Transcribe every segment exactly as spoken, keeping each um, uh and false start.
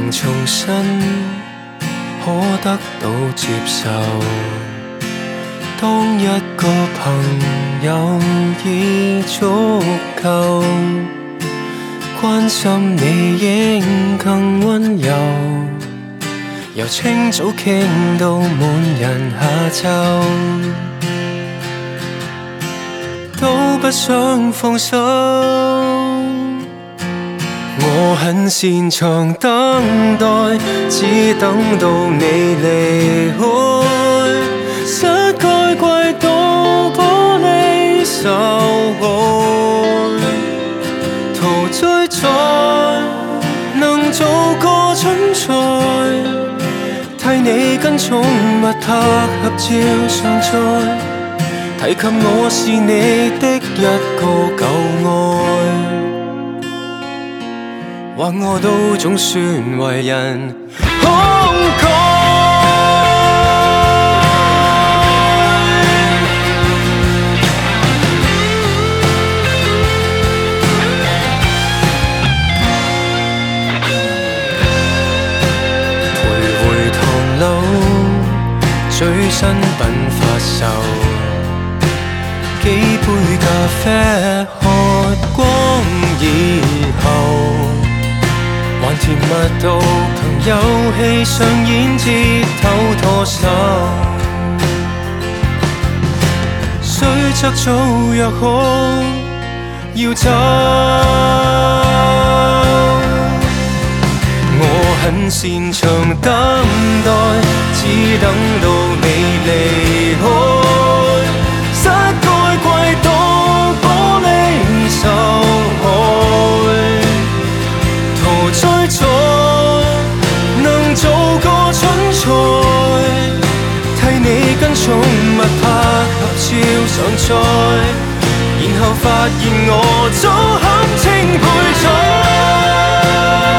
能重新可得到接受。當一個朋友已足夠，關心你應更溫柔，由清早傾到滿人下晝，都不想放手。我很擅長等待，只等到你離開，膝蓋跪到玻璃受害，陶醉在能做個蠢材，替你跟寵物拍合照上載，提及我是你的一個舊愛。或我都總算為人慷慨，徘徊唐樓，最新品發售，幾杯咖啡喝光以後，還甜蜜到憑遊戲上演節頭拖手，雖則早約好要走。我很擅長等待，只等到你離開，膝蓋跪到玻璃受害，陶醉在能做個蠢材，替你跟寵物拍合照上載，然後發現我早堪稱配菜。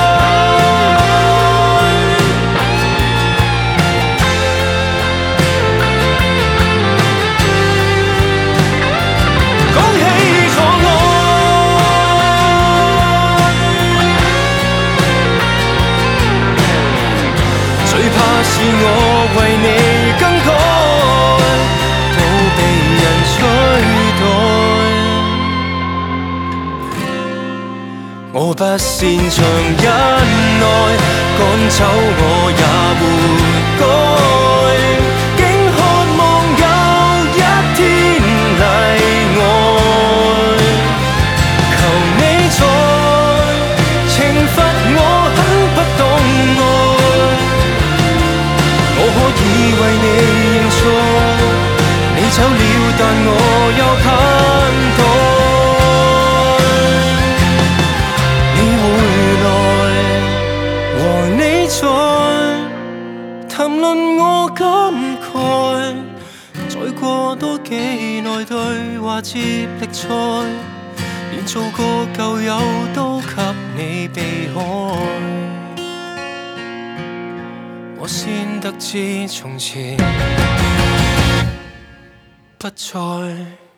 是我為你更改，都被人取代。我不擅長忍耐，趕走我也活該，竟渴望有一天例外。求你再懲罰我很不懂愛，我可以為你認錯，你走了但我又盼待你回來，和你再談論我感慨，再過多幾耐對話接力賽，連做個舊友都給你避開。我先得知從前不再。